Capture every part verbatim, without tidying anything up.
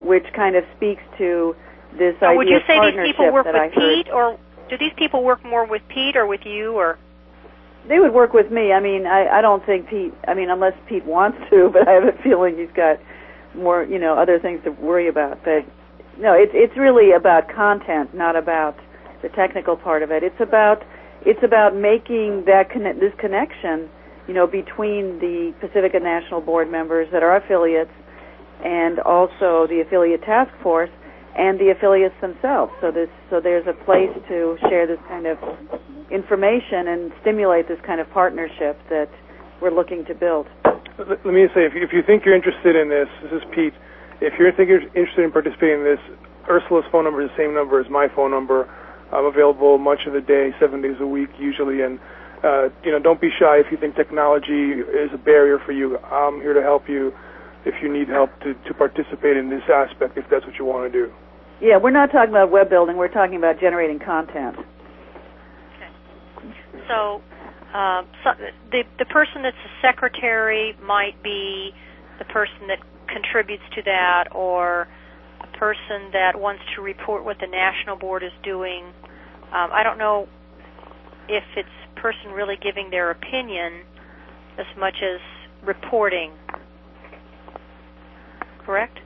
which kind of speaks to this now, idea would you of say partnership these people work that with I heard. Pete, or do these people work more with Pete or with you, or? They would work with me. I mean, I, I don't think Pete, I mean, unless Pete wants to, but I have a feeling he's got more, you know, other things to worry about. But, no, it's it's really about content, not about the technical part of it. It's about it's about making that conne- this connection, you know, between the Pacifica National Board members that are affiliates and also the affiliate task force and the affiliates themselves. So this so there's a place to share this kind of information and stimulate this kind of partnership that we're looking to build. Let me say, if you, if you think you're interested in this, this is Pete. If you're think you're interested in participating in this, Ursula's phone number is the same number as my phone number. I'm available much of the day, seven days a week usually, and uh, you know, don't be shy if you think technology is a barrier for you. I'm here to help you if you need help to, to participate in this aspect, if that's what you want to do. Yeah, we're not talking about web building. We're talking about generating content. So, uh, so the the person that's the secretary might be the person that contributes to that, or a person that wants to report what the national board is doing. Um, I don't know if it's a person really giving their opinion as much as reporting. Correct?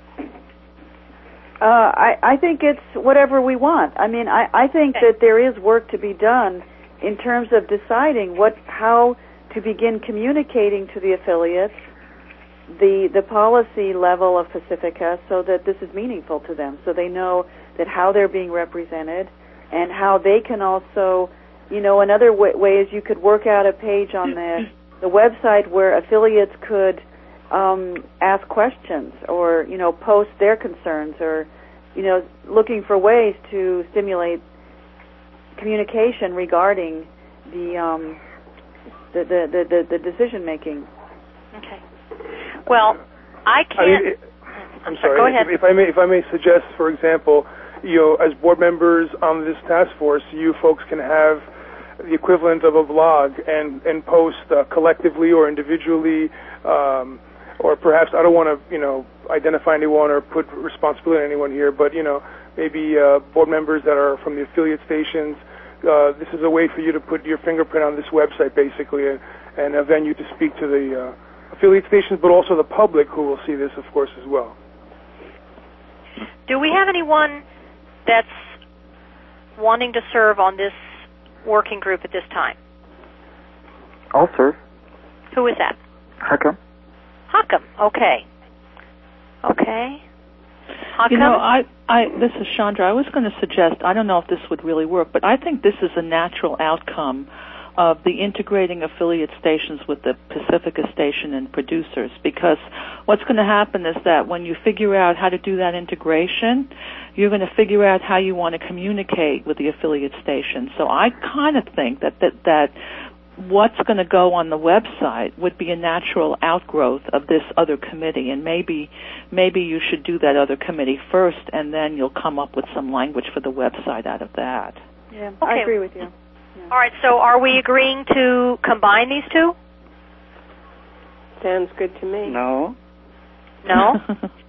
Uh, I, I think it's whatever we want. I mean, I, I think okay. that there is work to be done in terms of deciding what, how to begin communicating to the affiliates the the policy level of Pacifica, so that this is meaningful to them, so they know that how they're being represented, and how they can also, you know, another way, way is you could work out a page on the the website where affiliates could um, ask questions, or you know, post their concerns, or you know, looking for ways to stimulate communication regarding the um, the, the, the, the, the decision making. Okay. Well, I can't. I mean, it, I'm sorry. Go ahead. If, if I may, if I may suggest, for example, you know, as board members on this task force, you folks can have the equivalent of a blog and and post uh, collectively or individually, um, or perhaps I don't want to, you know, identify anyone or put responsibility on anyone here, but you know, maybe uh, board members that are from the affiliate stations. Uh, this is a way for you to put your fingerprint on this website, basically, and, and a venue to speak to the uh, affiliate stations, but also the public who will see this, of course, as well. Do we have anyone that's wanting to serve on this working group at this time? I'll serve. Who is that? Hakam. Hakam. Okay. Okay. Hakam? You know, I, I, this is Chandra. I was going to suggest, I don't know if this would really work, but I think this is a natural outcome of the integrating affiliate stations with the Pacifica station and producers, because what's going to happen is that when you figure out how to do that integration, you're going to figure out how you want to communicate with the affiliate station. So I kind of think that, that, that what's going to go on the website would be a natural outgrowth of this other committee, and maybe maybe you should do that other committee first, and then you'll come up with some language for the website out of that. Yeah, okay. I agree with you. Yeah. All right, so are we agreeing to combine these two? Sounds good to me. No. No?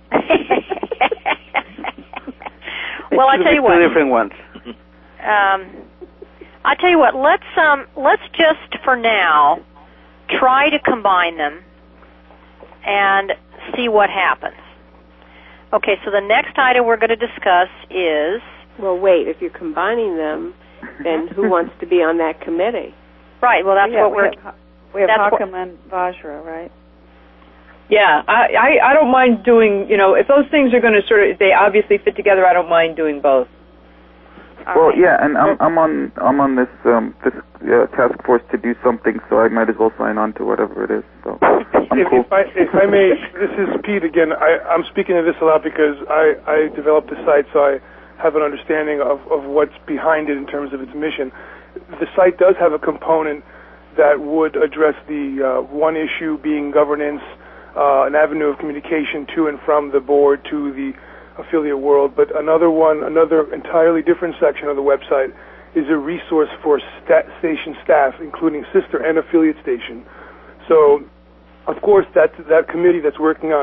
Well, I tell you what. Two different ones. Um, I tell you what. Let's um, let's just for now try to combine them and see what happens. Okay. So the next item we're going to discuss is. Well, wait. If you're combining them, then who wants to be on that committee? Right. Well, that's yeah, what we we're. have, we have that's Hakam what, and Vajra, right? Yeah, I, I I don't mind doing, you know, if those things are going to sort of, they obviously fit together, I don't mind doing both. All well, right. yeah, and I'm I'm on I'm on this um this uh, task force to do something, so I might as well sign on to whatever it is. So I'm if, cool. if I if I may, this is Pete again. I, I'm speaking to this a lot because I I developed the site, so I have an understanding of of what's behind it in terms of its mission. The site does have a component that would address the uh, one issue being governance. Uh, an avenue of communication to and from the board to the affiliate world, but another one, another entirely different section of the website is a resource for sta- station staff, including sister and affiliate station. So, of course, that that committee that's working on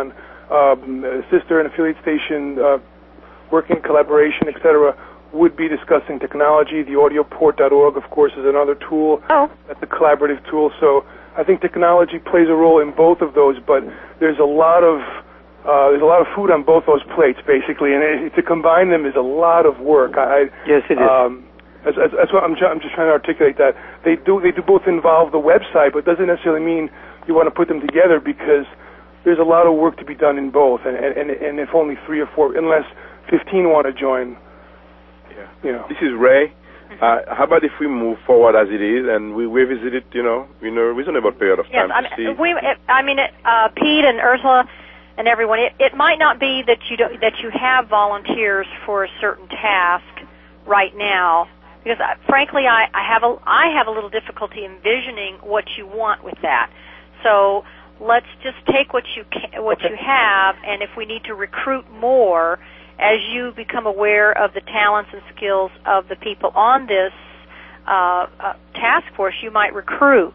um, sister and affiliate station uh, working collaboration, et cetera, would be discussing technology. The audio port dot org, of course, is another tool. Oh. That's a collaborative tool. So I think technology plays a role in both of those, but there's a lot of uh, there's a lot of food on both those plates, basically, and it, to combine them is a lot of work. I, yes, it is. Um, That's, that's what I'm, I'm just trying to articulate that. They do they do both involve the website, but it doesn't necessarily mean you want to put them together because there's a lot of work to be done in both. And, and, and if only three or four, unless fifteen want to join, yeah. you know. This is Ray. Uh, how about if we move forward as it is and we revisit it, you know, in a reasonable period of time yes, to I see? mean, we, it, I mean, it, uh, Pete and Ursula and everyone, it, it might not be that you don't, that you have volunteers for a certain task right now. Because uh, frankly, I, I have a I have a little difficulty envisioning what you want with that. So let's just take what you can, what okay. you have, and if we need to recruit more, as you become aware of the talents and skills of the people on this uh, uh, task force, you might recruit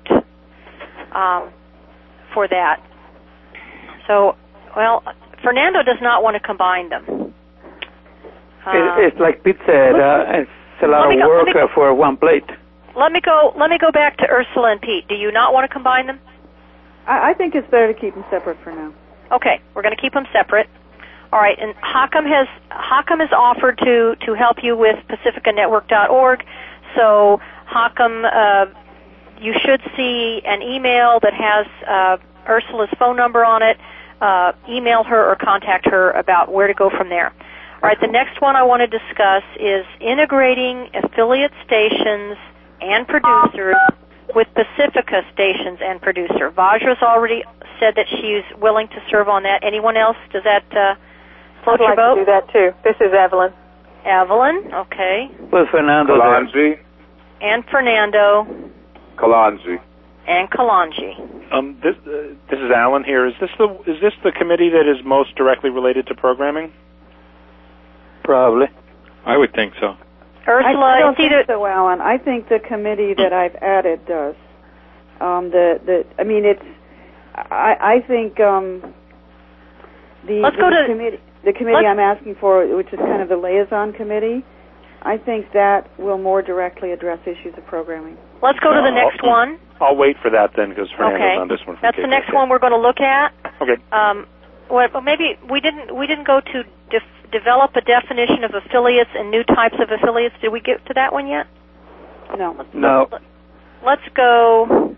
um, for that. So, well, Fernando does not want to combine them. Uh, it, it's like Pete said. Uh, it's It's a lot of go, work go, uh, for one plate. Let me go. Let me go back to Ursula and Pete. Do you not want to combine them? I, I think it's better to keep them separate for now. Okay, we're going to keep them separate. All right, and Hakam has Hakam has offered to to help you with Pacifica Network dot org. So Hakam, uh, you should see an email that has uh, Ursula's phone number on it. Uh, email her or contact her about where to go from there. All right, the next one I want to discuss is integrating affiliate stations and producers with Pacifica stations and producer. Vajra's already said that she's willing to serve on that. Anyone else? Does that uh, float I'd your like boat? to do that too. This is Evelyn. Evelyn, okay. Well, Fernando. Kalanji. And Fernando. Kalanji. And Kalanji. Um, this uh, this is Alan here. Is this the is this the committee that is most directly related to programming? Probably. I would think so. Ursula, I, I don't it's think either so, Alan. I think the committee that I've added does. Um, the the I mean, it's. I I think um, the, Let's the go to committee the committee I'm asking for, which is kind of the liaison committee. I think that will more directly address issues of programming. Let's go to the No, next I'll, one. I'll wait for that then because Fernando's Okay. on this one. From That's K the K. next one we're going to look at. Okay. Um, well, maybe we didn't we didn't go to def- develop a definition of affiliates and new types of affiliates. Did we get to that one yet? No. No. Let's go.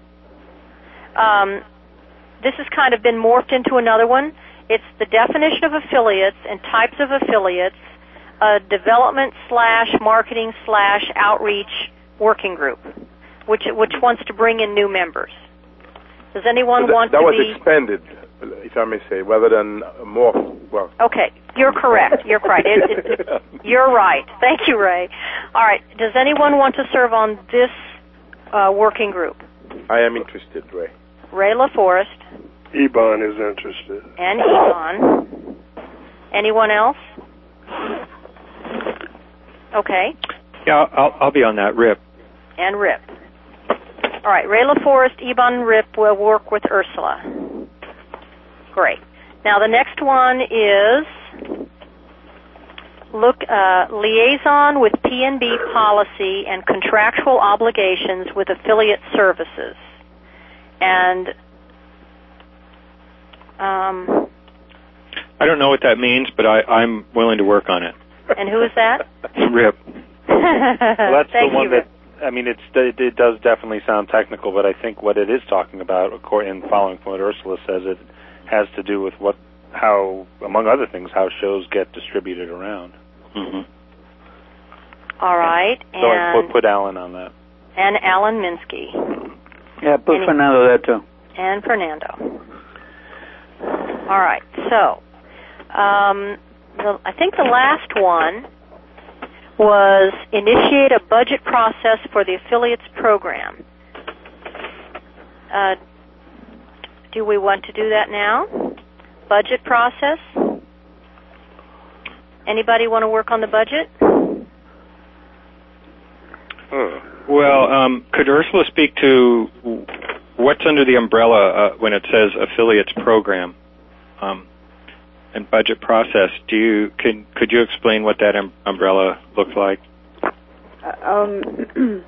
Um, this has kind of been morphed into another one. It's the definition of affiliates and types of affiliates, a development slash marketing slash outreach working group, which which wants to bring in new members. Does anyone So that, want that to was be... expanded, if I may say, rather than more, well... Okay, you're correct. You're right. It, it, it, you're right. Thank you, Ray. All right, does anyone want to serve on this uh, working group? I am interested, Ray. Ray LaForest. Ebon is interested. And Ebon. Anyone else? Okay. Yeah, I'll, I'll be on that, Rip. And Rip. All right, Ray LaForest, Ebon, Rip will work with Ursula. Great. Now the next one is look uh, liaison with P N B policy and contractual obligations with affiliate services. And um, I don't know what that means, but I, I'm willing to work on it. And who is that? Rip. Well, that's Thank the one you, that, Rip. I mean, it's, it, it does definitely sound technical, but I think what it is talking about, according, following from what Ursula says, it has to do with what, how, among other things, how shows get distributed around. Mm-hmm. All right. So I And, put, put Alan on that. and Alan Minsky. Yeah, put Any- Fernando there too. And Fernando. All right. So, um, the, I think the last one was initiate a budget process for the affiliates program. Uh, do we want to do that now? Budget process? Anybody want to work on the budget? Hmm. Well, um, could Ursula speak to what's under the umbrella uh, when it says affiliates program? Um, and budget process. Do you can could you explain what that um, umbrella looks like? Uh, um,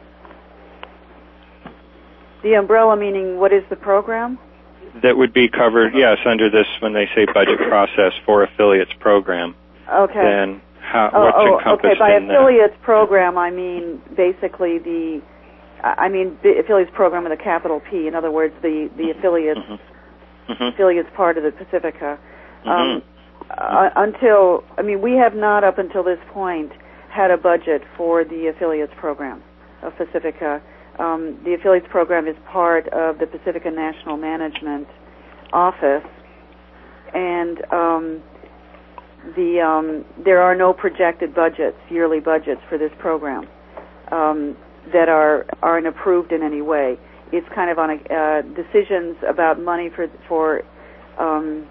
the umbrella meaning what is the program? That would be covered, yes, under this when they say budget process for affiliates program. Okay. Then how, oh, what's oh, encompassed okay. By in affiliates program, I mean basically the, I mean the affiliates program with a capital P. In other words, the the affiliates mm-hmm. Mm-hmm. affiliates part of the Pacifica. Mm-hmm. Um, uh, until I mean, we have not up until this point had a budget for the affiliates program of Pacifica. Um, the affiliates program is part of the Pacifica National Management Office, and um, the um, there are no projected budgets, yearly budgets for this program um, that are aren't approved in any way. It's kind of on a, uh, decisions about money for for um,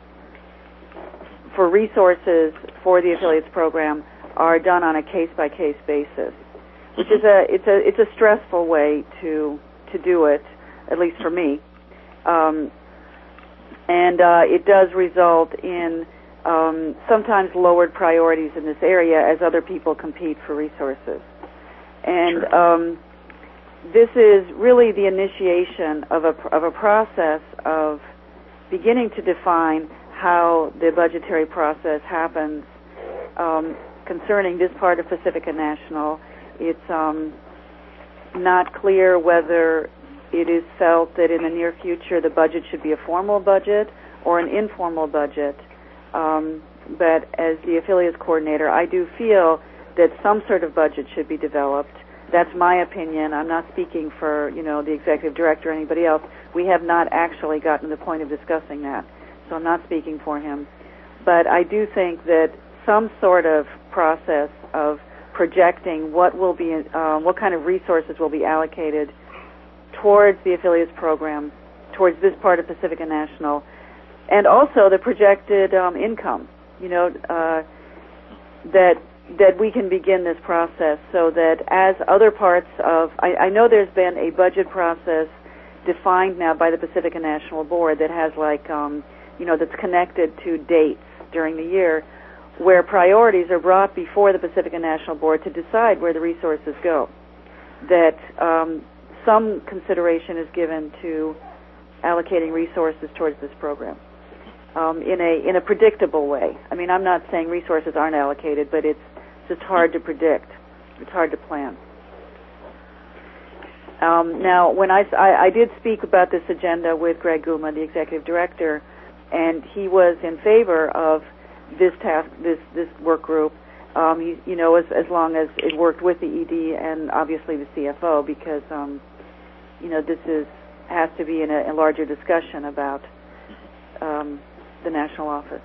for resources for the affiliates program are done on a case by case basis, which is a it's a it's a stressful way to to do it, at least for me, um, and uh, it does result in um, sometimes lowered priorities in this area as other people compete for resources, and sure. um, this is really the initiation of a of a process of beginning to define how the budgetary process happens um, concerning this part of Pacifica National. It's um, not clear whether it is felt that in the near future the budget should be a formal budget or an informal budget. Um, but as the affiliates coordinator, I do feel that some sort of budget should be developed. That's my opinion. I'm not speaking for, you know, the executive director or anybody else. We have not actually gotten to the point of discussing that, so I'm not speaking for him. But I do think that some sort of process of projecting what will be, uh, what kind of resources will be allocated towards the affiliates program, towards this part of Pacifica National, and also the projected um, income, you know, uh, that that we can begin this process so that as other parts of, I, I know there's been a budget process defined now by the Pacifica National Board that has like, um, you know, that's connected to dates during the year where priorities are brought before the Pacifica National Board to decide where the resources go. That um, some consideration is given to allocating resources towards this program um, in a in a predictable way. I mean, I'm not saying resources aren't allocated, but it's just hard to predict. It's hard to plan. Um, now, when I, I, I did speak about this agenda with Greg Guma, the executive director, and he was in favor of this task, this this work group. Um, he, you know, as as long as it worked with the E D and obviously the C F O, because um, you know, this is has to be in a, a larger discussion about um, the national office.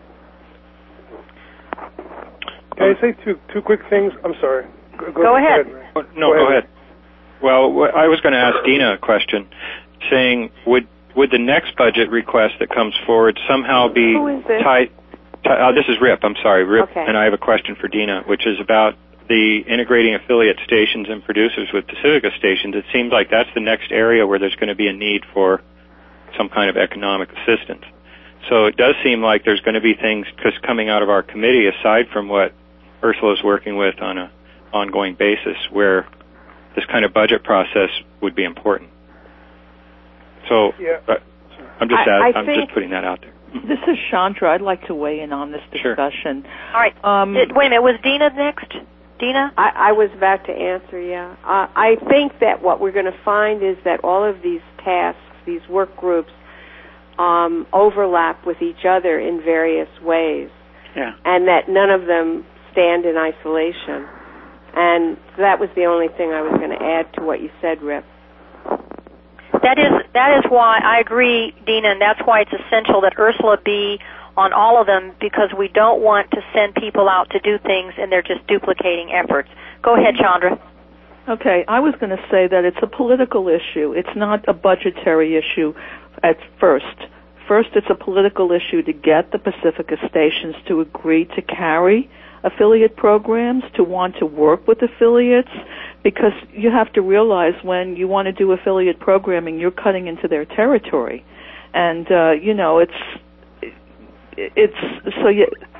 Can I say two two quick things? I'm sorry. Go, go, go ahead. Go ahead oh, no, go ahead. Well, wh- I was going to ask Dina a question, saying would would the next budget request that comes forward somehow be Who is this? tied? T- uh, this is Rip. I'm sorry, Rip, okay. And I have a question for Dina, which is about the integrating affiliate stations and producers with Pacifica stations. It seems like that's the next area where there's going to be a need for some kind of economic assistance. So it does seem like there's going to be things just coming out of our committee, aside from what Ursula is working with on an ongoing basis, where this kind of budget process would be important. So yeah. uh, I'm just I, add, I I'm just putting that out there. This is Chandra. I'd like to weigh in on this discussion. Sure. All right. Um, Did, wait a minute. Was Dina next? Dina? I, I was about to answer, yeah. Uh, I think that what we're going to find is that all of these tasks, these work groups, um, overlap with each other in various ways. Yeah. And that none of them stand in isolation. And that was the only thing I was going to add to what you said, Rip. That is that is why I agree, Dina, and that's why it's essential that Ursula be on all of them, because we don't want to send people out to do things and they're just duplicating efforts. Go ahead, Chandra. Okay, I was going to say that it's a political issue. It's not a budgetary issue at first. First, it's a political issue to get the Pacifica stations to agree to carry affiliate programs, to want to work with affiliates, because you have to realize when you want to do affiliate programming, you're cutting into their territory. And, uh, you know, it's, it's, so you,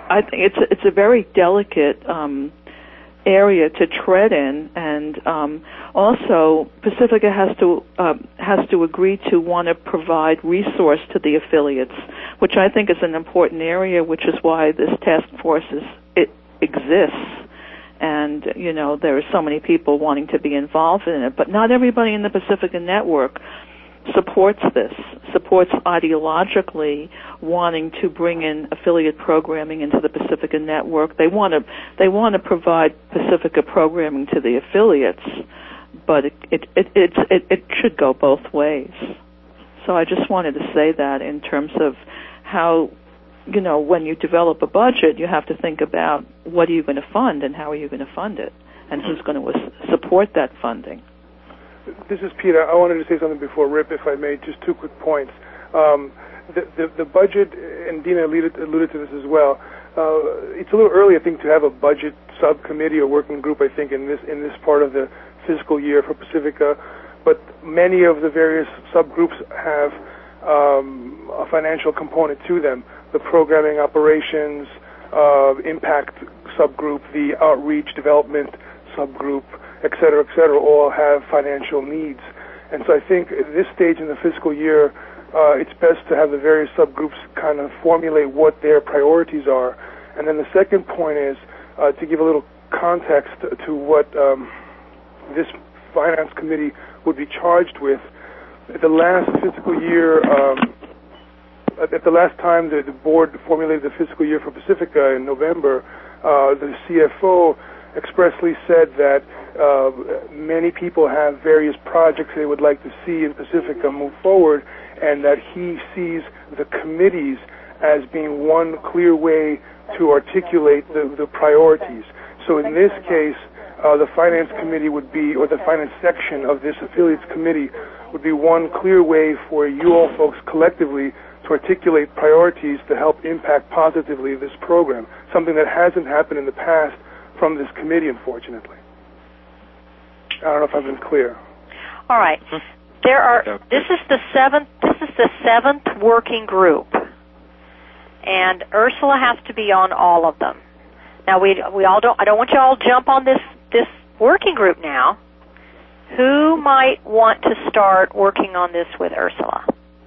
I think it's it's a very delicate um, area to tread in, and um, also Pacifica has to um, has to agree to want to provide resource to the affiliates, which I think is an important area, which is why this task force is, it exists. And, you know, there are so many people wanting to be involved in it, but not everybody in the Pacifica Network supports this, supports ideologically wanting to bring in affiliate programming into the Pacifica Network. They want to they want to provide Pacifica programming to the affiliates, but it it it it, it, it should go both ways. So I just wanted to say that in terms of how, you know, when you develop a budget, you have to think about what are you going to fund and how are you going to fund it, and who's going to support that funding. This is Peter. I wanted to say something before Rip, if I may, just two quick points. Um, the, the, the budget, and Dina alluded, alluded to this as well, uh, it's a little early, I think, to have a budget subcommittee or working group, I think, in this in this part of the fiscal year for Pacifica, but many of the various subgroups have um, a financial component to them. The programming operations, uh, impact subgroup, the outreach development subgroup, et cetera, et cetera, all have financial needs. And so I think at this stage in the fiscal year, uh, it's best to have the various subgroups kind of formulate what their priorities are. And then the second point is uh, to give a little context to what um, this finance committee would be charged with. At the last fiscal year, um, at the last time the, the board formulated the fiscal year for Pacifica in November, uh, the C F O expressly said that uh, many people have various projects they would like to see in Pacifica move forward, and that he sees the committees as being one clear way to articulate the, the priorities. So in this case, uh, the finance committee would be, or the finance section of this affiliates committee would be one clear way for you all folks collectively to articulate priorities to help impact positively this program, something that hasn't happened in the past from this committee, unfortunately. I don't know if I've been clear. All right. There are. This is the seventh. This is the seventh working group, and Ursula has to be on all of them. Now we we all don't. I don't want you all to jump on this this working group now. Who might want to start working on this with Ursula?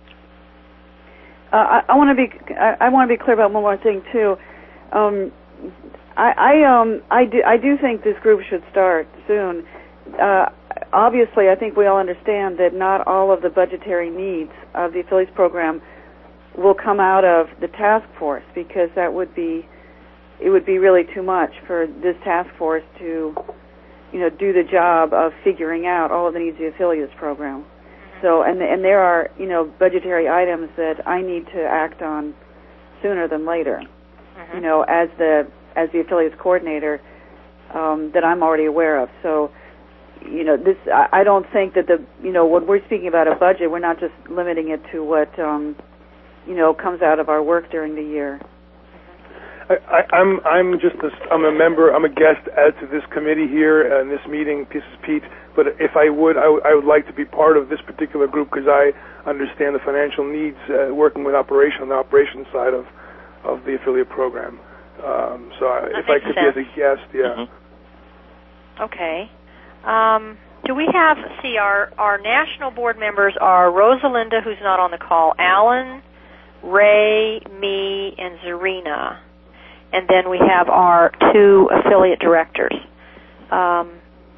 Uh, I, I want to be. I, I want to be clear about one more thing too. Um, I, I um I do I do think this group should start soon. Uh, obviously, I think we all understand that not all of the budgetary needs of the affiliates program will come out of the task force, because that would be it would be really too much for this task force to, you know, do the job of figuring out all of the needs of the affiliates program. So, and and there are, you know, budgetary items that I need to act on sooner than later. Mm-hmm. You know, as the as the affiliates coordinator, um, that I'm already aware of. So, you know, this I, I don't think that the you know when we're speaking about a budget, we're not just limiting it to what um, you know comes out of our work during the year. I, I, I'm I'm just a, I'm a member. I'm a guest added to this committee here in this meeting. This is Pete. But if I would, I, w- I would like to be part of this particular group, because I understand the financial needs uh, working with operation on the operations side of of the affiliate program. Um, so I, if I could sense. be as a guest, yeah. Mm-hmm. Okay. Um, do we have? See, our our national board members are Rosalinda, who's not on the call, Alan, Ray, me, and Zarina. And then we have our two affiliate directors. Um,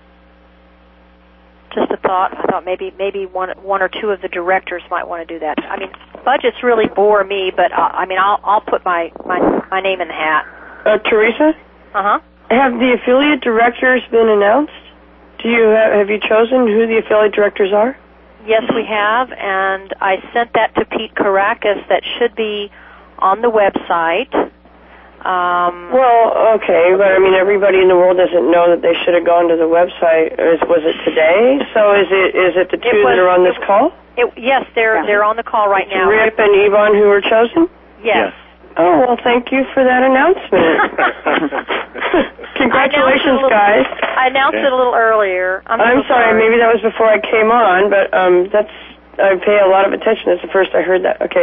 just a thought. I thought maybe maybe one one or two of the directors might want to do that. I mean, budgets really bore me, but uh, I mean, I'll I'll put my, my my name in the hat. Uh, Teresa? Uh huh. Have the affiliate directors been announced? Do you have, have you chosen who the affiliate directors are? Yes, we have, and I sent that to Pete Caracas. That should be on the website. Um, well, okay, but I mean, everybody in the world doesn't know that they should have gone to the website. Is, was it today? So is it is it the two it was, that are on this it, call? It, yes, they're yeah. they're on the call right it's now. Rip and Yvonne who were chosen? Yes. Oh, well, thank you for that announcement. Congratulations, I little, guys. I announced okay. it a little earlier. I'm, I'm so sorry, sorry, maybe that was before I came on, but um, that's I pay a lot of attention. That's the first I heard that. Okay,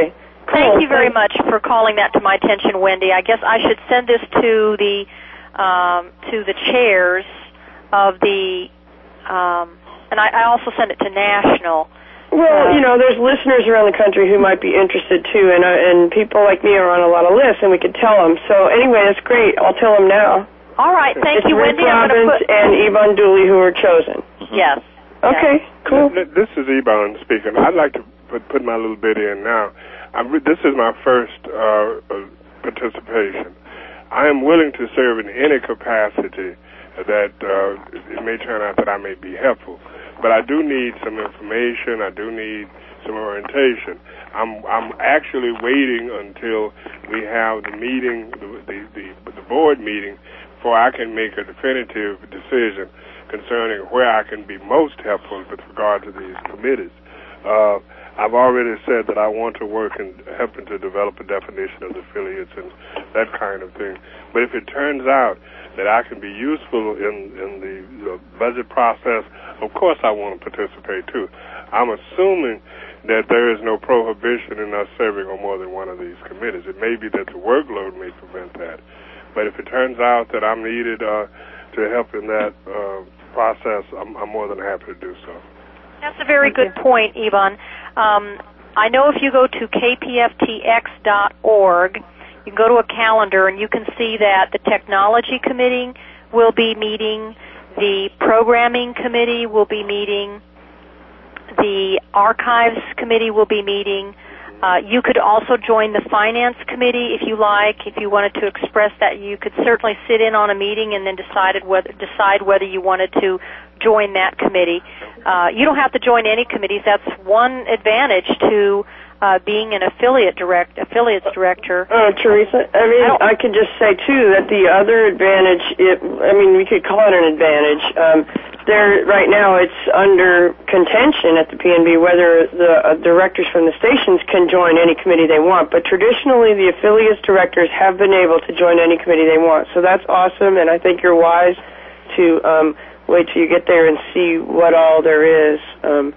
Thank you very much for calling that to my attention, Wendy. I guess I should send this to the um, to the chairs of the, um, and I, I also send it to national. Well, you know, there's listeners around the country who might be interested too, and uh, and people like me are on a lot of lists, and we could tell them. So anyway, that's great. I'll tell them now. All right, thank it's you, Rick Wendy. I'm Robbins put... and Yvonne Dooley who are chosen. Yes. Okay, yes. cool. This is Ebon speaking. I'd like to put, put my little bit in now. I'm, this is my first uh, uh, participation. I am willing to serve in any capacity that uh, it may turn out that I may be helpful. But I do need some information. I do need some orientation. I'm I'm actually waiting until we have the meeting, the the, the, the board meeting, before I can make a definitive decision concerning where I can be most helpful with regard to these committees. Uh, I've already said that I want to work in helping to develop a definition of the affiliates and that kind of thing. But if it turns out that I can be useful in, in the you know, budget process, of course I want to participate too. I'm assuming that there is no prohibition in us serving on more than one of these committees. It may be that the workload may prevent that. But if it turns out that I'm needed uh, to help in that uh, process, I'm, I'm more than happy to do so. That's a very good point, Yvonne. Um, I know if you go to k p f t x dot org, you can go to a calendar and you can see that the Technology Committee will be meeting, the Programming Committee will be meeting, the Archives Committee will be meeting. Uh, you could also join the Finance Committee if you like. If you wanted to express that, you could certainly sit in on a meeting and then decided whether, decide whether you wanted to join that committee. Uh, you don't have to join any committees. That's one advantage to uh, being an affiliate direct affiliates director. Oh, Teresa, I mean, I, I could just say too that the other advantage, it, I mean, we could call it an advantage. Um, there, right now, it's under contention at the P N B whether the uh, directors from the stations can join any committee they want. But traditionally, the affiliates directors have been able to join any committee they want. So that's awesome, and I think you're wise to um, wait till you get there and see what all there is. Um,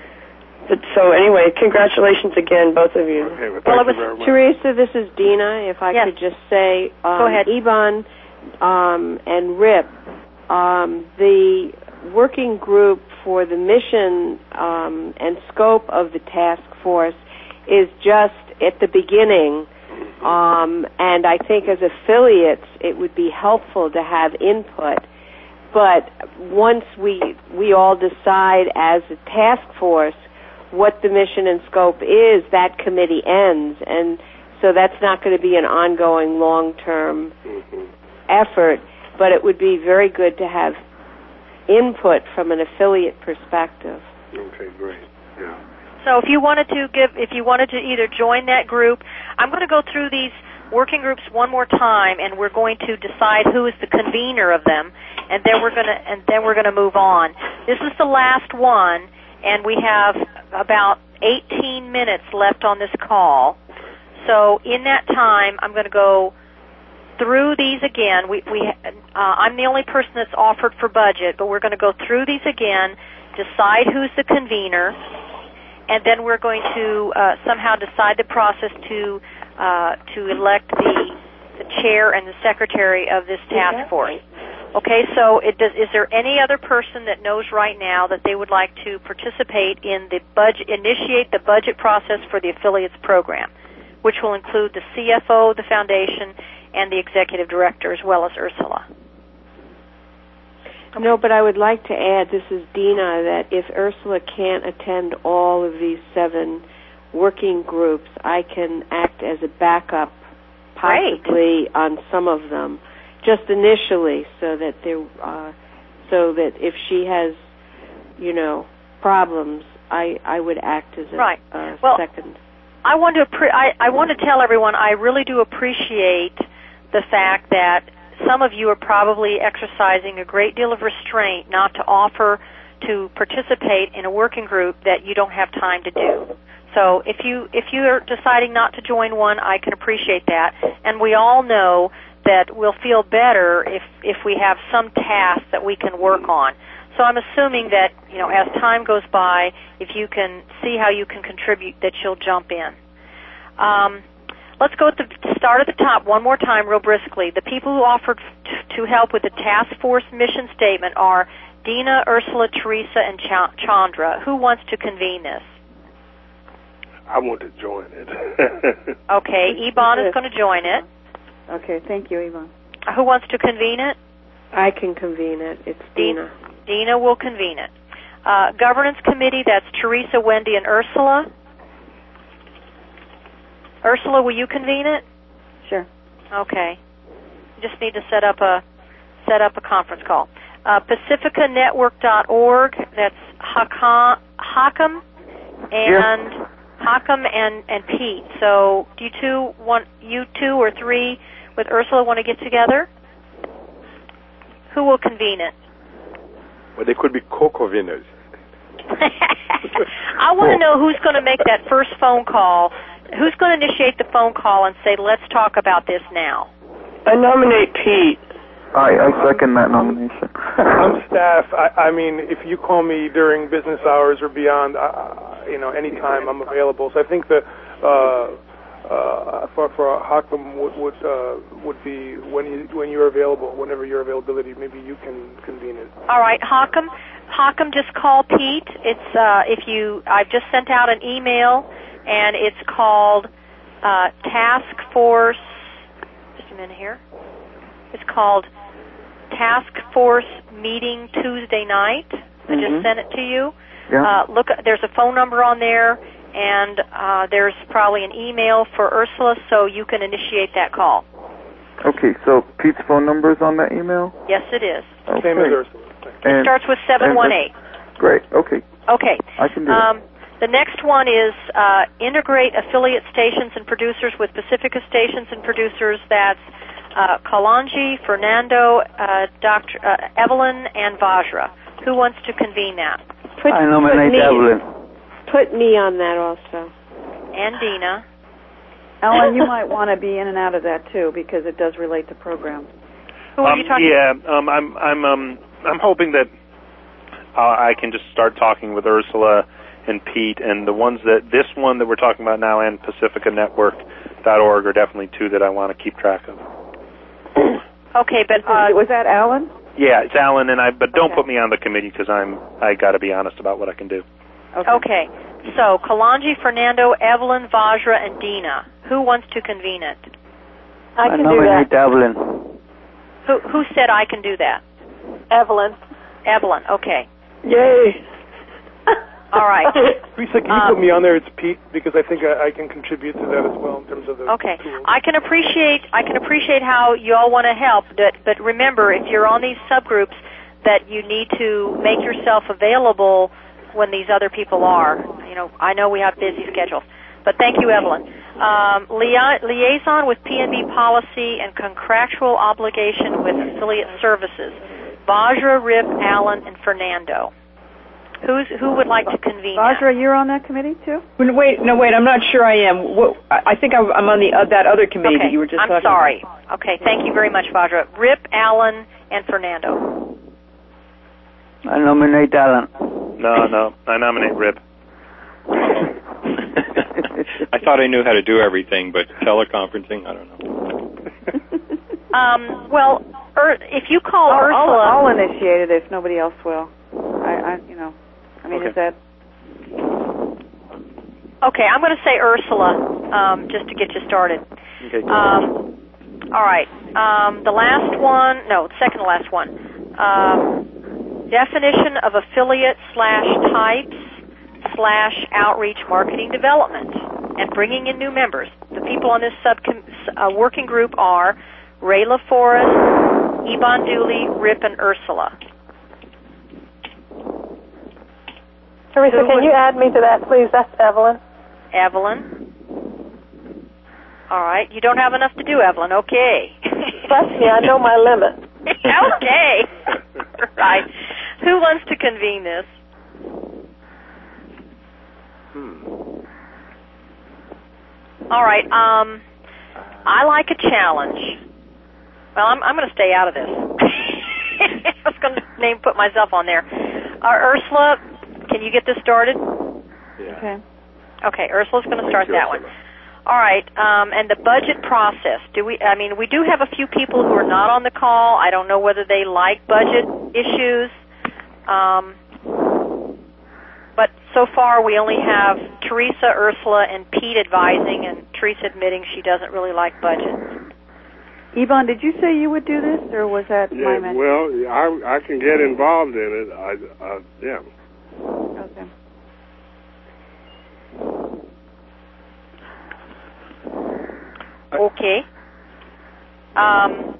but so anyway, congratulations again, both of you. Okay, well, thank well, you it was, very much. Teresa, this is Dina. If I yes. could just say, um, Go ahead. Yvonne um, and Rip, um, the working group for the mission um, and scope of the task force is just at the beginning. Um, and I think as affiliates, it would be helpful to have input. But once we we all decide as a task force what the mission and scope is, that committee ends. And so that's not going to be an ongoing long-term mm-hmm. effort, but it would be very good to have input from an affiliate perspective. Okay, great. Yeah. So if you wanted to give, if you wanted to either join that group, I'm going to go through these working groups one more time, and we're going to decide who is the convener of them, and then we're going to, and then we're going to move on. This is the last one, and we have about eighteen minutes left on this call. So in that time, I'm going to go through these again. We, we, uh, I'm the only person that's offered for budget, but we're going to go through these again, decide who's the convener, and then we're going to uh, somehow decide the process to uh, to elect the, the chair and the secretary of this task force. Okay, so it does, is there any other person that knows right now that they would like to participate in the budget, initiate the budget process for the affiliates program, which will include the C F O, the foundation, and the executive director, as well as Ursula? No, but I would like to add, this is Dina, that if Ursula can't attend all of these seven working groups, I can act as a backup, possibly Great. on some of them, just initially, so that there, uh, so that if she has, you know, problems, I I would act as a, right. a well, second. I want to pre- I, I want to tell everyone I really do appreciate the fact that some of you are probably exercising a great deal of restraint not to offer to participate in a working group that you don't have time to do. So if you if you are deciding not to join one, I can appreciate that. And we all know that we'll feel better if if we have some task that we can work on. So I'm assuming that, you know, as time goes by, if you can see how you can contribute, that you'll jump in. Um, let's go at the start at the top one more time real briskly. The people who offered t- to help with the task force mission statement are Dina, Ursula, Teresa, and Ch- Chandra. Who wants to convene this? I want to join it. Okay, Yvonne is going to join it. Okay, thank you, Yvonne. Who wants to convene it? I can convene it. It's Dina. Dina will convene it. Uh, governance committee, that's Teresa, Wendy, and Ursula. Ursula, will you convene it? Sure. Okay. You just need to set up a set up a conference call. Uh, Pacifica Network dot org, that's Hakam, Hakam and Yeah. Hakam and, and Pete. So do you two want you two or three with Ursula want to get together? Who will convene it? Well, they could be co-conveners. I want to know who's going to make that first phone call. Who's going to initiate the phone call and say, let's talk about this now? I nominate Pete. I, I second that nomination. I'm staff. I, I mean, if you call me during business hours or beyond, uh, you know, anytime I'm available. So I think the uh, uh, for for Hakam would would, uh, would be when you when you're available, whenever your availability, maybe you can convene it. All right, Hakam. Hakam, just call Pete. It's uh, if you. I've just sent out an email, and it's called uh, Task Force. Just a minute here. It's called Task Force Meeting Tuesday Night. I Mm-hmm. just sent it to you. Yeah. Uh, look, there's a phone number on there, and uh, there's probably an email for Ursula, so you can initiate that call. Okay, so Pete's phone number is on that email? Yes, it is. Okay. Same as Ursula. It starts with seven one eight. Great, okay. Okay. I can do um, The next one is uh, integrate affiliate stations and producers with Pacifica stations and producers. That's uh, Kalanji, Fernando, uh, Doctor uh, Evelyn, and Vajra. Who wants to convene that? Put, I nominate put me, Evelyn. Put me on that also. And Dina. Ellen, you might want to be in and out of that too, because it does relate to programs. Who are um, you talking yeah, um, I'm I'm um, I'm hoping that uh, I can just start talking with Ursula and Pete, and the ones that this one that we're talking about now and Pacifica Network dot org are definitely two that I want to keep track of. Okay, but uh, was that Alan? Yeah, it's Alan and I, but don't Okay. put me on the committee because I'm I got to be honest about what I can do. Okay. okay. So Kalanji, Fernando, Evelyn, Vajra, and Dina. Who wants to convene it? I I can do nominate that. Evelyn. Who who said I can do that? Evelyn. Evelyn. Okay. Yay. All right. Teresa, can you Um, put me on there? It's Pete, because I think I, I can contribute to that as well in terms of the Okay. tools. I can appreciate I can appreciate how you all want to help, but but remember, if you're on these subgroups, that you need to make yourself available when these other people are. You know, I know we have busy schedules, but thank you, Evelyn. Um, lia- liaison with P N B policy and contractual obligation with affiliate services. Vajra, Rip, Allen, and Fernando. Who's who would like to convene that? Vajra, you're on that committee too? Wait, no, wait. I'm not sure I am. What, I I think I'm I'm on the uh, that other committee Okay, that you were just I'm talking sorry. about. Okay, thank you very much, Vajra. Rip, Allen, and Fernando. I nominate Alan. No, no, I nominate Rip. I thought I knew how to do everything, but teleconferencing, I don't know. Um, well, Ur- if you call I'll, Ursula, I'll, I'll initiate it if nobody else will. I, I you know, I mean, Okay. is that okay, I'm going to say Ursula, um, just to get you started. Okay. Um, all right. Um, the last one, no, second to last one. Um, definition of affiliate slash types slash outreach marketing development and bringing in new members. The people on this sub uh, working group are Ray LaForest, Iban Dooley, Rip, and Ursula. Teresa, Who can would- you add me to that, please? That's Evelyn. Evelyn. All right. You don't have enough to do, Evelyn. Okay. Trust me, I know my limit. Okay. Right. Who wants to convene this? Hmm. All right. Um, I like a challenge. Well, I'm, I'm going to stay out of this. I was going to name put myself on there. Uh, Ursula, can you get this started? Yeah. okay? Okay, Ursula's going to Thank start you, that Ursula. one. All right, um, and the budget process. Do we? I mean, we do have a few people who are not on the call. I don't know whether they like budget issues. Um, but so far, we only have Teresa, Ursula, and Pete advising, and Teresa admitting she doesn't really like budget. Yvonne, did you say you would do this, or was that Yeah, my message? well, I I can get involved in it. I, I yeah. Okay. Okay. Um,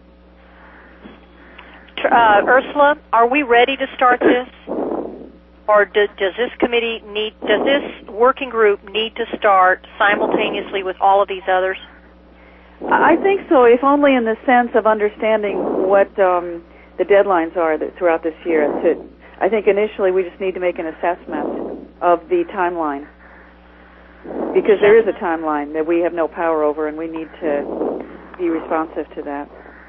tr- uh, Ursula, are we ready to start this? Or do, does this committee need, does this working group need to start simultaneously with all of these others? I think so, if only in the sense of understanding what um, the deadlines are that throughout this year. To, I think initially we just need to make an assessment of the timeline, because there is a timeline that we have no power over, and we need to be responsive to that.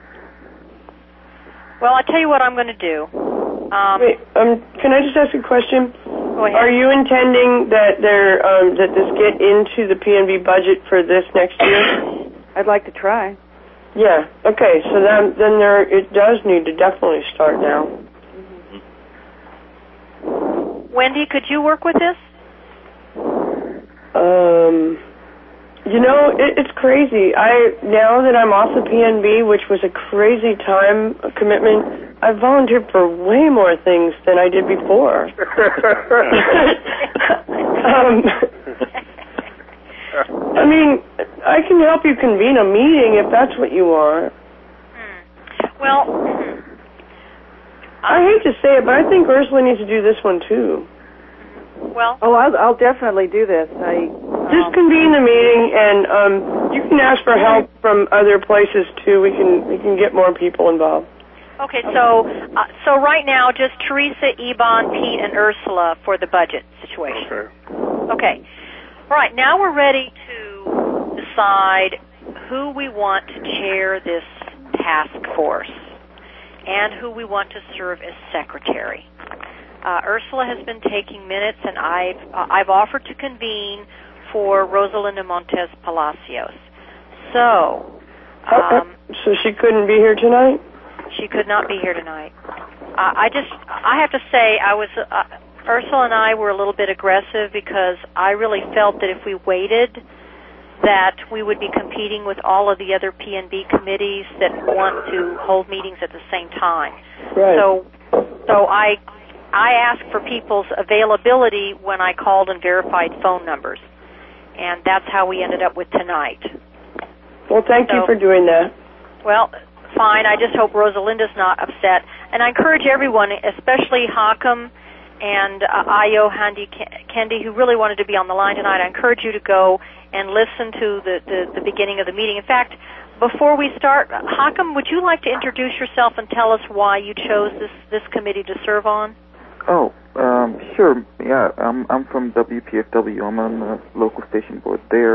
Well, I'll tell you what I'm going to do. Um, Wait, um, can I just ask a question? Go ahead. Are you intending that there um, that this get into the P N B budget for this next year? I'd like to try. Yeah. Okay. So then, then there it does need to definitely start now. Mm-hmm. Wendy, could you work with this? Um, you know, it, it's crazy. I now that I'm off the P N B, which was a crazy time commitment, I've volunteered for way more things than I did before. um, I mean, I can help you convene a meeting if that's what you want. Hmm. Well, I hate to say it, but I think Ursula needs to do this one too. Well, oh, I'll, I'll definitely do this. I um, just convene the meeting, and um, you can ask for help from other places too. We can we can get more people involved. Okay, so uh, so right now, just Teresa, Ebon, Pete, and Ursula for the budget situation. Okay. Okay. All right, now we're ready to decide who we want to chair this task force and who we want to serve as secretary. Uh, Ursula has been taking minutes, and I've uh, I've offered to convene for Rosalinda Montes Palacios. So, um, so she couldn't be here tonight? She could not be here tonight. Uh, I just I have to say I was uh, Ursula and I were a little bit aggressive because I really felt that if we waited, that we would be competing with all of the other P N B committees that want to hold meetings at the same time. Right. So, so I. I asked for people's availability when I called and verified phone numbers, and that's how we ended up with tonight. Well, thank so, you for doing that. Well, fine. I just hope Rosalinda's not upset. And I encourage everyone, especially Haakam and uh, Ayo Handi Kendi, who really wanted to be on the line tonight, I encourage you to go and listen to the, the, the beginning of the meeting. In fact, before we start, Haakam, would you like to introduce yourself and tell us why you chose this, this committee to serve on? Oh, um, sure. Yeah, I'm I'm from W P F W. I'm on the local station board there,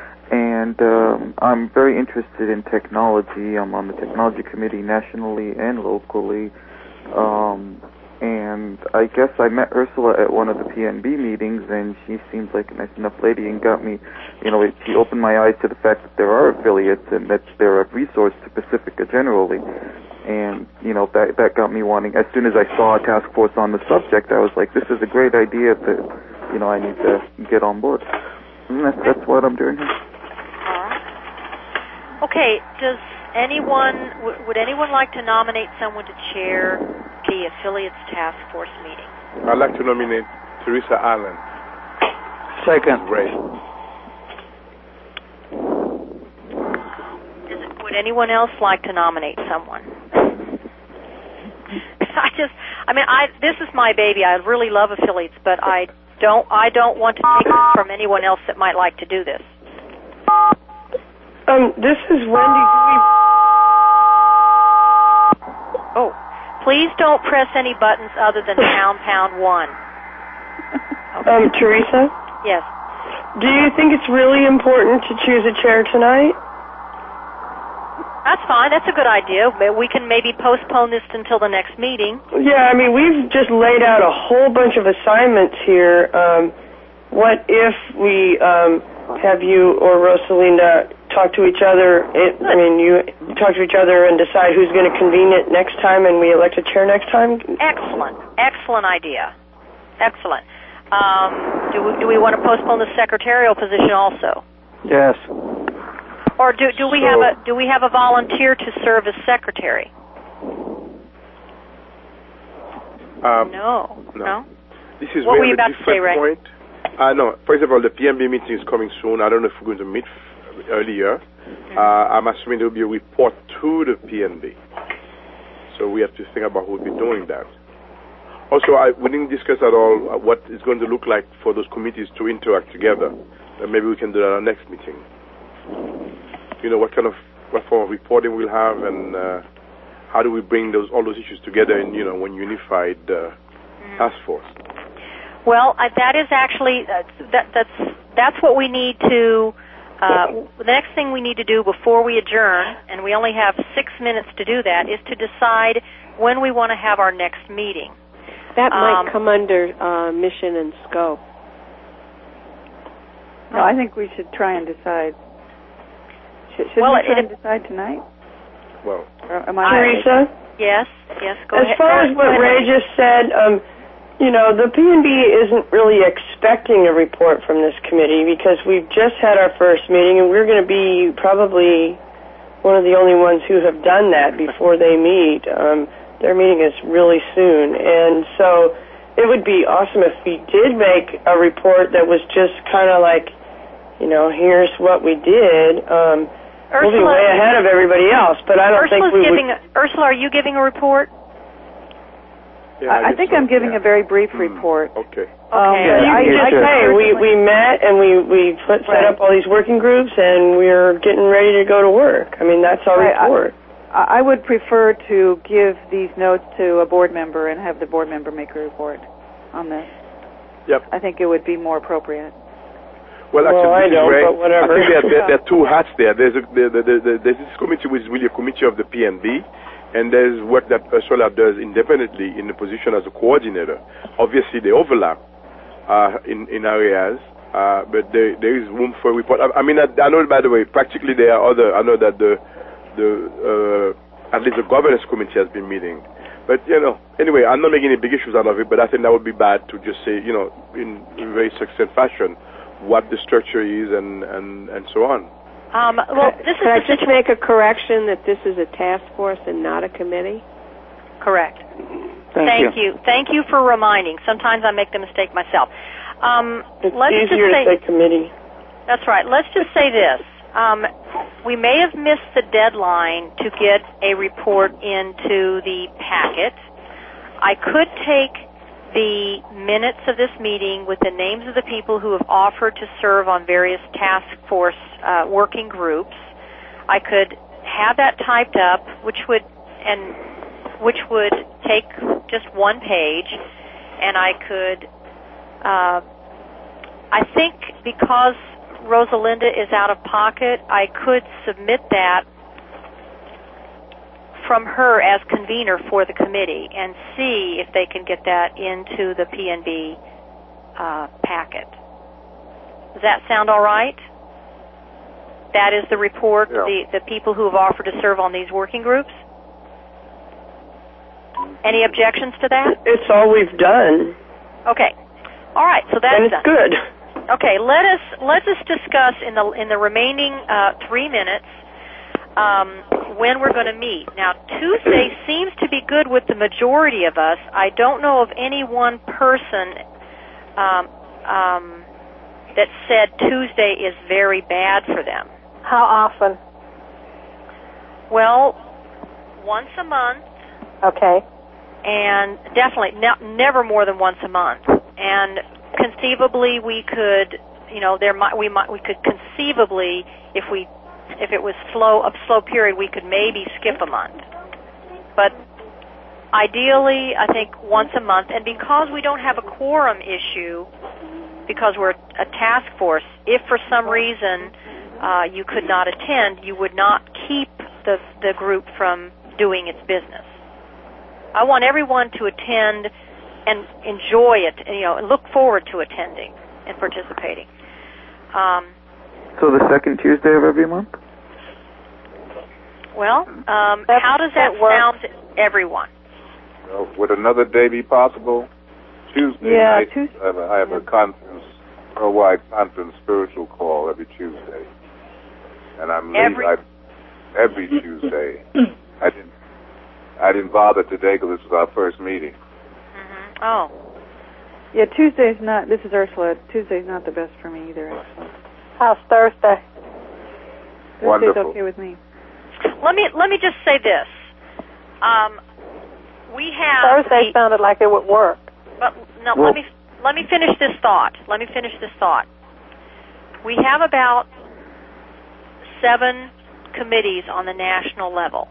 and um, I'm very interested in technology. I'm on the technology committee nationally and locally, um, and I guess I met Ursula at one of the P N B meetings, and she seems like a nice enough lady and got me, you know, she opened my eyes to the fact that there are affiliates and that they're a resource to Pacifica generally. And, you know, that that got me wanting, as soon as I saw a task force on the subject, I was like, this is a great idea that, you know, I need to get on board. And that's, that's what I'm doing here. All right. Okay, does anyone, w- would anyone like to nominate someone to chair the affiliates task force meeting? I'd like to nominate Teresa Allen. Second. Great. Would anyone else like to nominate someone? I just, I mean, I this is my baby. I really love affiliates, but I don't, I don't want to take it from anyone else that might like to do this. Um, this is Wendy. Oh, please don't press any buttons other than pound pound one. Okay. Um, Teresa? Yes. Do you think it's really important to choose a chair tonight? That's fine. That's a good idea. We can maybe postpone this until the next meeting. Yeah, I mean, we've just laid out a whole bunch of assignments here. Um, what if we um, have you or Rosalinda talk to each other. It, I mean, you talk to each other and decide who's going to convene it next time, and we elect a chair next time. Excellent, excellent idea. Excellent. Um, do we, do we want to postpone the secretarial position also? Yes. Or do do we So- have a do we have a volunteer to serve as secretary? Um, No. no. No. This is What were where you the about to say, different Ray? point. Uh, no, first of all, the P M B meeting is coming soon. I don't know if we're going to meet f- earlier. Uh, I'm assuming there will be a report to the P M B. So we have to think about who will be doing that. Also, I, we didn't discuss at all uh, what it's going to look like for those committees to interact together. Uh, maybe we can do that at our next meeting. You know, what kind of what form of reporting we'll have, and uh, how do we bring those all those issues together in, you know, one unified uh, task force. Well, uh, that is actually uh, that that's that's what we need to. Uh, the next thing we need to do before we adjourn, and we only have six minutes to do that, is to decide when we want to have our next meeting. That might Um, come under uh, mission and scope. No, I think we should try and decide. Should, should Well, we try it- and decide tonight? Well, Or am I Teresa? Yes, yes. Go As ahead. far Go as what ahead. Ray just said, um, you know, the P and B isn't really expecting a report from this committee because we've just had our first meeting, and we're going to be probably one of the only ones who have done that before they meet. Um, their meeting is really soon, and so it would be awesome if we did make a report that was just kind of like, you know, here's what we did. Um, we'll be Ursula- way ahead of everybody else, but I don't Ursula's think we giving. would. A, Ursula, are you giving a report? yeah, I, I guess think so, I'm giving yeah. a very brief report. Okay. Um, Okay. Yeah, you I- can just I- say we, we met and we, we put, set Right. up all these working groups and we're getting ready to go to work. I mean, that's our Right, I- report. I I would prefer to give these notes to a board member and have the board member make a report on this. Yep. I think it would be more appropriate. Well, actually, Well, I this is don't, Ray. but whatever. I think there, there, there are two hats there. There's, a, there, there, there, there's this committee which is really a committee of the P N B, and there's work that Ursula does independently in the position as a coordinator. Obviously, they overlap uh, in, in areas, uh, but there, there is room for a report. I, I mean, I, I know, by the way, practically there are other, I know that the, the uh, at least the governance committee has been meeting. But, you know, anyway, I'm not making any big issues out of it, but I think that would be bad to just say, you know, in a very succinct fashion, what the structure is and, and, and so on. Um, well, Could- this could is I just make a correction that this is a task force and not a committee? correct. Thank, Thank you. Thank you for reminding. Sometimes I make the mistake myself. Um, It's let's easier just to say committee. That's right. Let's just say this. Um, we may have missed the deadline to get a report into the packet. I could take the minutes of this meeting with the names of the people who have offered to serve on various task force uh, working groups. I could have that typed up, which would and which would take just one page, and I could. Uh, I think because Rosalinda is out of pocket, I could submit that from her as convener for the committee and see if they can get that into the P N B uh, packet. Does that sound all right? That is the report, Yeah. the, the people who have offered to serve on these working groups? Any objections to that? It's all we've done, Okay. All right, so that's and it's done. good. Okay, let us let us discuss in the in the remaining uh, three minutes um, when we're going to meet. Now, Tuesday seems to be good with the majority of us. I don't know of any one person um, um, that said Tuesday is very bad for them. How often? Well, once a month, Okay. and definitely ne- never more than once a month. And conceivably, we could, you know, there might we might we could conceivably, if we if it was slow a slow period, we could maybe skip a month. But ideally, I think once a month. And because we don't have a quorum issue, because we're a task force, if for some reason uh, you could not attend, you would not keep the the group from doing its business. I want everyone to attend and enjoy it, you know, and look forward to attending and participating. Um, So the second Tuesday of every month? Well, um, how does that sound to everyone? Well, would another day be possible? Tuesday yeah, night, Tuesday. I have, a, I have a conference, worldwide conference spiritual call every Tuesday. And I'm late Every, I, every Tuesday. I didn't I didn't bother today because this was our first meeting. Mm-hmm. Oh. Yeah, Tuesday's not, this is Ursula, Tuesday's not the best for me either, actually. How's Thursday? Thursday's Wonderful. okay with me. Let me let me just say this. Um, we have Thursday the, sounded like it would work. But no, well, let me let me finish this thought. Let me finish this thought. We have about seven committees on the national level,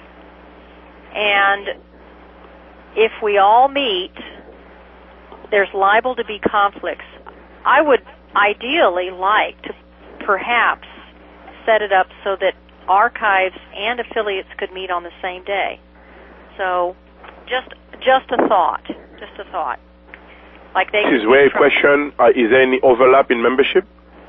and if we all meet, there's liable to be conflicts. I would ideally like to perhaps set it up so that archives and affiliates could meet on the same day. So, just just a thought, just a thought. Like they. This is where a question: uh, is there any overlap in membership?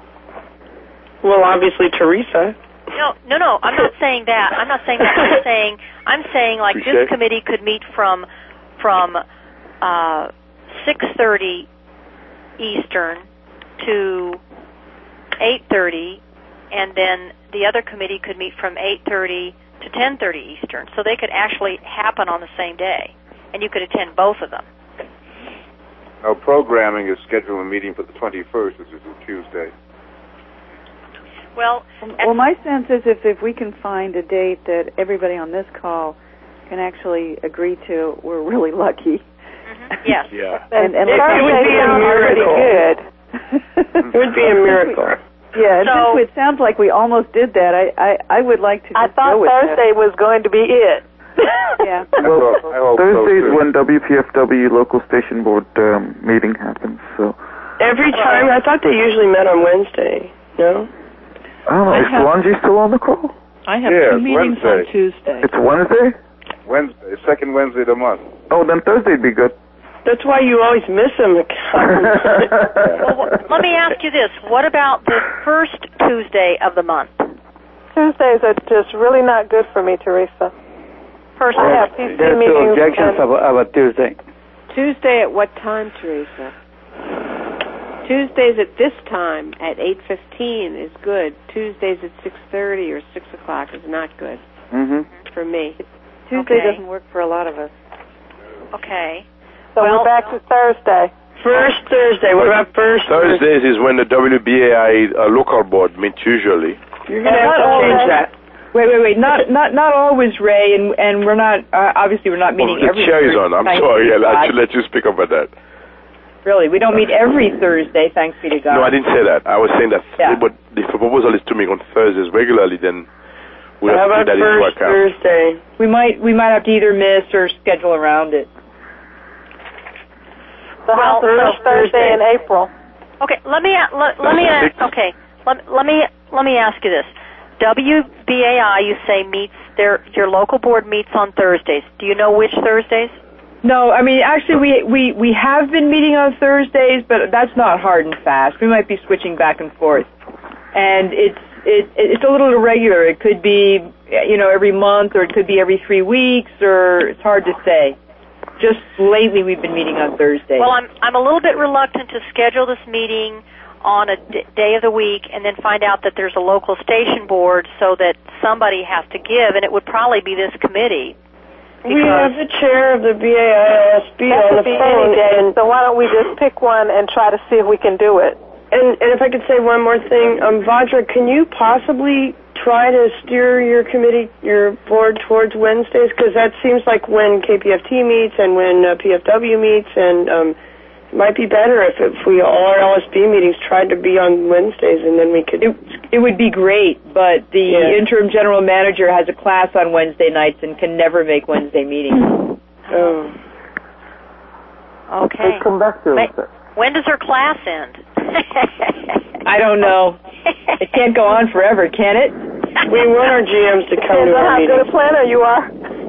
Well, obviously, Teresa. No, no, no. I'm not saying that. I'm not saying that. I'm saying I'm saying like Touché. this committee could meet from from uh, six thirty Eastern to eight thirty, and then the other committee could meet from eight thirty to ten thirty Eastern. So they could actually happen on the same day, and you could attend both of them. No, programming is scheduled a meeting for the twenty-first, which is a Tuesday. Well, well, my sense is if, if we can find a date that everybody on this call can actually agree to, we're really lucky. Mm-hmm. Yes. Yeah. And, and it, it would be a miracle. Good. It would be a miracle. Yeah, and So, since it sounds like we almost did that, I, I, I would like to just I thought go with Thursday was going to be it. Yeah. Well, I hope, I hope Thursday so is too. when W P F W local station board um, meeting happens. So Every time, I thought they usually met on Wednesday. No? I don't know. I Is have- Solange still on the call? I have Yeah, two meetings Wednesday. on Tuesday. It's Wednesday. Wednesday, second Wednesday of the month. Oh, then Thursday'd be good. That's why you always miss them. well, let me ask you this: what about the first Tuesday of the month? Tuesdays are just really not good for me, Teresa. First, I have P C There's two meetings. objections and- about, about Tuesday. Tuesday at what time, Teresa? Tuesdays at this time at eight fifteen is good. Tuesdays at six thirty or six o'clock is not good Mm-hmm. for me. Tuesday Okay. doesn't work for a lot of us. Okay. So Well- we're back to Thursday. First Thursday. What about first Thursdays is when the W B A I uh, local board meets usually. You're going to have to change that. Wait, wait, wait. Not not not always, Ray, and and we're not uh, obviously we're not meeting Oh, the every chair is on. I'm Thursday, sorry. thanks be to I God. should let you speak about that. Really, we don't meet every Thursday, thanks be to God. No, I didn't say that. I was saying that. Yeah. But if the proposal is to meet on Thursdays regularly, then we How have to about take that into first account. Thursday? We might we might have to either miss or schedule around it. So how's the Well, first Thursday in April? Okay. Let me a- let, let me Six. a- okay. Let, let me let me ask you this: W B A I, you say meets their your local board meets on Thursdays. Do you know which Thursdays? No, I mean actually we we we have been meeting on Thursdays, but that's not hard and fast. We might be switching back and forth, and it's it it's a little irregular. It could be you know every month, or it could be every three weeks, or it's hard to say. Just lately, we've been meeting on Thursdays. Well, I'm I'm a little bit reluctant to schedule this meeting on a d- day of the week and then find out that there's a local station board, so that somebody has to give, and it would probably be this committee. We have the chair of the B A I S B That on could the be phone, any day. and So why don't we just pick one and try to see if we can do it? And, and if I could say one more thing, um, Vajra, can you possibly try to steer your committee, your board towards Wednesdays? Because that seems like when K P F T meets and when uh, P F W meets, and um, it might be better if, if we all our L S B meetings tried to be on Wednesdays, and then we could. It, it would be great, but the Yeah. interim general manager has a class on Wednesday nights and can never make Wednesday meetings. Oh. Okay. Come back to Wait, when does her class end? I don't know. It can't go on forever, can it? We want our G Ms to come Depends to on our how good meetings. a planner you are.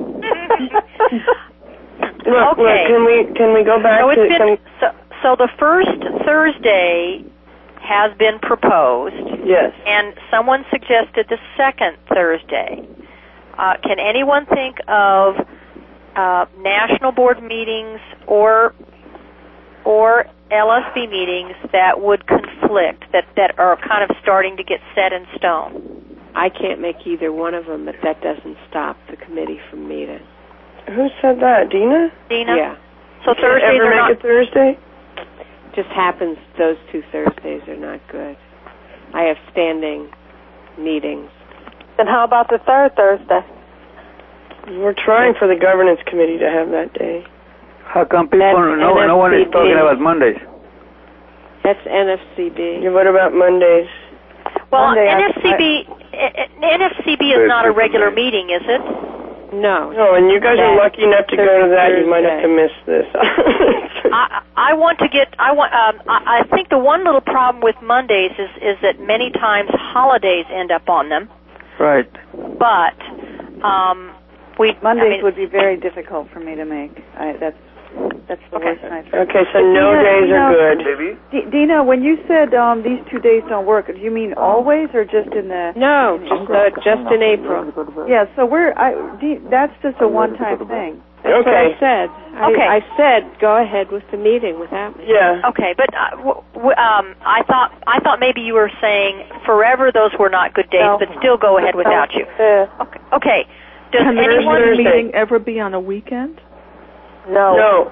Look, Okay. look, can we can we go back So to it's been can, so, so the first Thursday has been proposed, Yes. And someone suggested the second Thursday. Uh, can anyone think of uh, national board meetings or or L S B meetings that would conflict, that, that are kind of starting to get set in stone? I can't make either one of them, but that doesn't stop the committee from meeting. Who said that? Dina? Dina? Yeah. So You Thursdays ever are make not... it Thursday? Just happens those two Thursdays are not good. I have standing meetings. Then how about the third Thursday? We're trying for the governance committee to have that day. How come people, That's no, no one is N F C B. talking about Mondays? That's N F C B. Yeah, what about Mondays? Well, Monday, N I- F C B, N F C B is not a regular meeting, is it? No. No, and you guys are That's lucky enough to go to that. You might have to Thursday. miss this. I, I want to get. I want. Um, I, I think the one little problem with Mondays is is that many times holidays end up on them. Right. But um, we Mondays I mean, would be very difficult for me to make. I, that's that's the worst night. For Okay, so no Dina, days Dina, are good. D- Dina, when you said um, these two days don't work, do you mean always or just in the? No, just uh, just in April. Yeah, so we're. I, D, that's just a one-time thing. That's what Okay. I said. I, Okay. I said go ahead with the meeting without me. Yeah. okay, but uh, w- w- um, I thought I thought maybe you were saying forever those were not good days, No. but still go ahead without you. Yeah. Okay. Okay. Does Can the anyone? Thursday. meeting ever be on a weekend? No. No.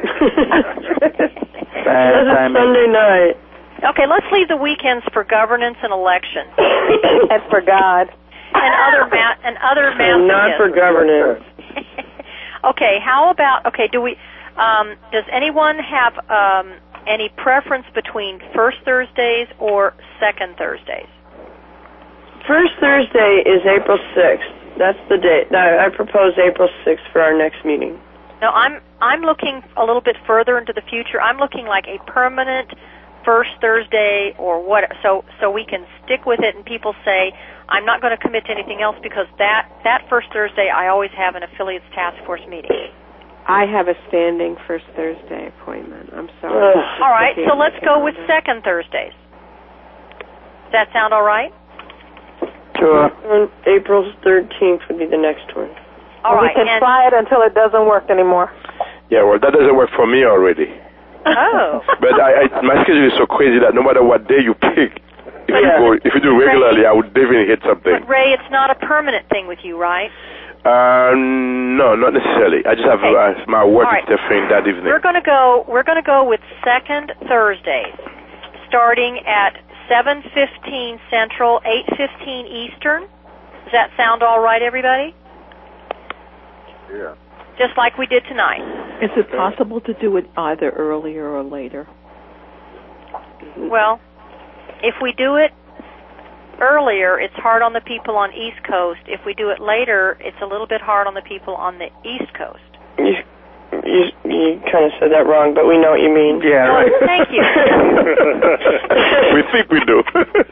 Bad This is timing. Sunday night. Okay, let's leave the weekends for governance and elections And for God. and other ma- and other And not for masochisms. governance. Okay, how about, okay, do we, um, does anyone have um, any preference between first Thursdays or second Thursdays? First Thursday is April sixth. That's the date. I I propose April sixth for our next meeting. No, I'm I'm looking a little bit further into the future. I'm looking like a permanent first Thursday or what, so so we can stick with it and people say, I'm not going to commit to anything else because that, that first Thursday I always have an affiliates task force meeting. I have a standing first Thursday appointment. I'm sorry. Ugh. All right, so let's go with second Thursdays. Does that sound all right? Sure. On April thirteenth would be the next one. All And right, we can and, try it until it doesn't work anymore. Yeah, well, that doesn't work for me already. oh. But I, I, my schedule is so crazy that no matter what day you pick, if you Yeah. go, if you do regularly, I would definitely hit something. But Ray, it's not a permanent thing with you, right? Uh, no, not necessarily. I just have Okay. uh, my work All right. is different that evening. We're going to go. We're going to go with second Thursdays, starting at seven fifteen Central, eight fifteen Eastern. Does that sound all right, everybody? Yeah. Just like we did tonight. Is it possible to do it either earlier or later? Well, if we do it earlier, it's hard on the people on East Coast. If we do it later, it's a little bit hard on the people on the East Coast. You, you, you kind of said that wrong, but we know what you mean. Yeah, Oh, right. thank you. We think we do.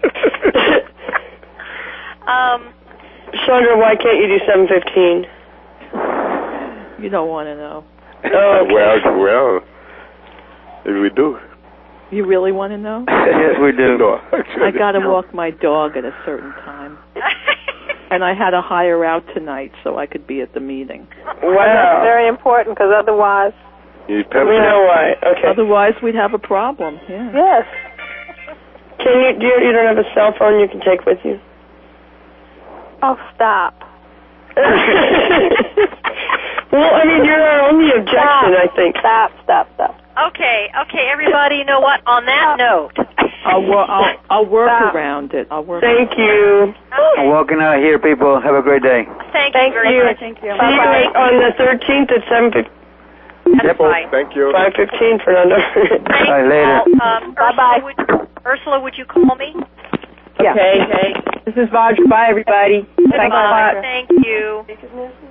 um, Chandra, why can't you do seven fifteen? You don't want to know. Oh, okay. well, well, maybe we do. You really want to know? Yes, we do. No, actually. I got to walk my dog at a certain time. And I had to hire out tonight so I could be at the meeting. That's Wow. very important because otherwise, You need We know why. Okay. Otherwise, we'd have a problem. Yeah. yes. Can you, do you, you don't have a cell phone you can take with you? Oh, stop. Well, I mean, you're our only objection, I think. Stop, stop, stop. okay, okay, everybody. You know what? On that note, I'll, wor- I'll, I'll work Stop. around it. I'll work. Thank you. I'm walking out of here, people. Have a great day. thank, Thank you very you. much. Thank you. See you Bye-bye. on the thirteenth at seven fifteen. That's right. Thank you. five fifteen, Fernando. Thanks, All right, later. Paul. Um, Bye-bye. Ursula, would, Ursula, would you call me? Okay. This is Vaj. Bye, everybody. Thanks a Bye. lot. Thank you.